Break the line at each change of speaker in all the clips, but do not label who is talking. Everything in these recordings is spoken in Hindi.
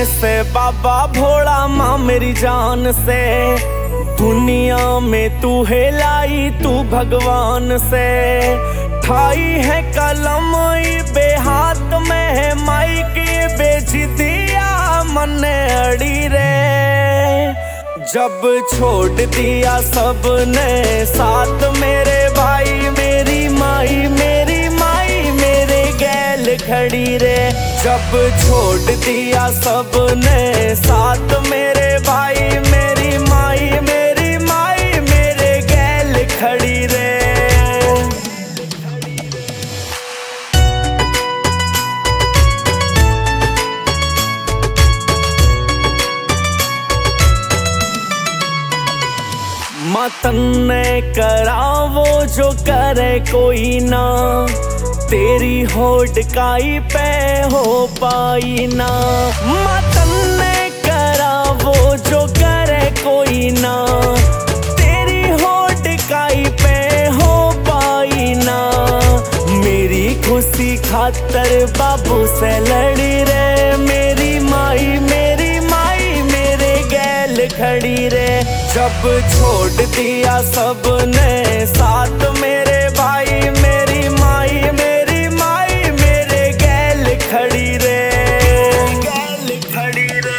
से बाबा भोला माँ मेरी जान से, दुनिया में तू है लाई तू भगवान से। ठाई है कलम बेहाथ में है माई की बेजिदिया मन अड़ी रे। जब छोड़ दिया सबने साथ मेरे भाई मेरी माई मेरे गैल खड़ी रे। जब छोड़ दिया सबने साथ मेरे भाई मेरी माई मेरे गैल खड़ी रे। मतन ने करा वो जो करे कोई ना, तेरी होड़ काई पे हो पाई ना। मतन ने करा वो जो करे कोई ना, तेरी होड़ काई पे हो पाई ना। मेरी खुशी खातर बाबू से लड़ी रे, मेरी माई मेरे गैल खड़ी रे। जब छोड़ दिया सबने साथ मेरे भाई मेरी माई मेरे गैल खड़ी रे, गैल खड़ी रे।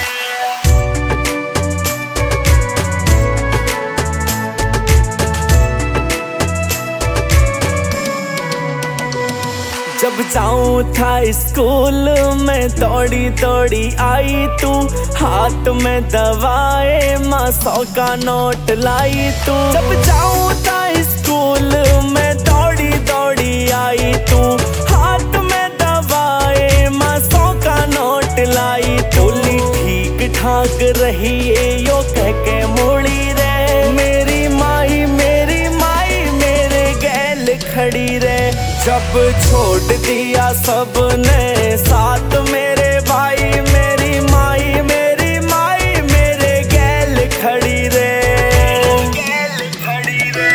जब जाऊं था स्कूल में दौड़ी दौड़ी आई तू, हाथ में दवाए माँ 100 का नोट लाई तू। जब जाऊं था स्कूल में दौड़ी दौड़ी आई तू, हाथ में दवाए माँ 100 का नोट लाई तू। बोली ठीक ठाक रही यो कह के मोड़ी रे, मेरी माई मेरे गैल खड़ी रे। जब छोड़ दिया सबने साथ मेरे भाई मेरी माई मेरे गैल खड़ी रे, गैल खड़ी रे।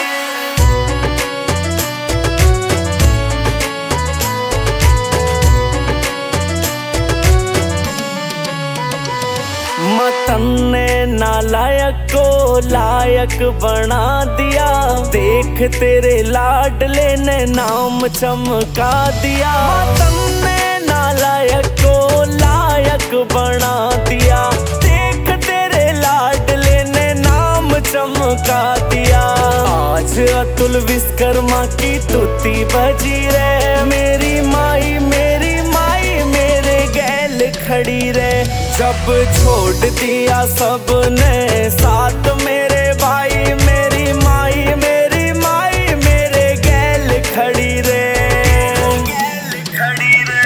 मतन ने नालायक को लायक बना दिया, देख तेरे लाडले ने नाम चमका दिया। मतन ने नालायक को लायक बना दिया, देख तेरे लाडले ने नाम चमका दिया। आज अतुल विश्वकर्मा की तुत्ती बजी रे, मेरी माई मेरे गैल खड़ी रे। जब छोड़ दिया सबने साथ मेरे भाई मेरी माई मेरे गैल खड़ी रे, गैल खड़ी रे।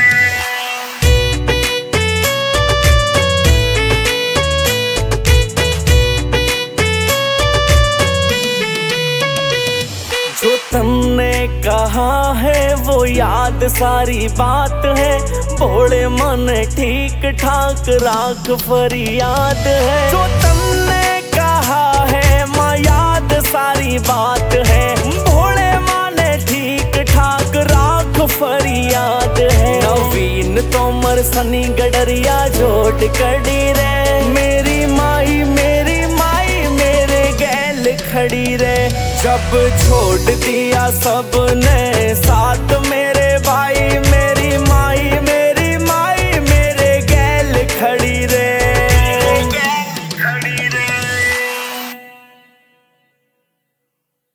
जो तुमने कहा है वो याद सारी बात है, भोले मन ठीक ठाक राख फरियाद है। जो तुमने कहा है माँ याद सारी बात है, भोले मन ठीक ठाक राख फरियाद है। नवीन तोमर सनी गडरिया जोड़ कड़ी रे, मेरी माई मेरे गैल खड़ी रे। जब छोड़ दिया सबने साथ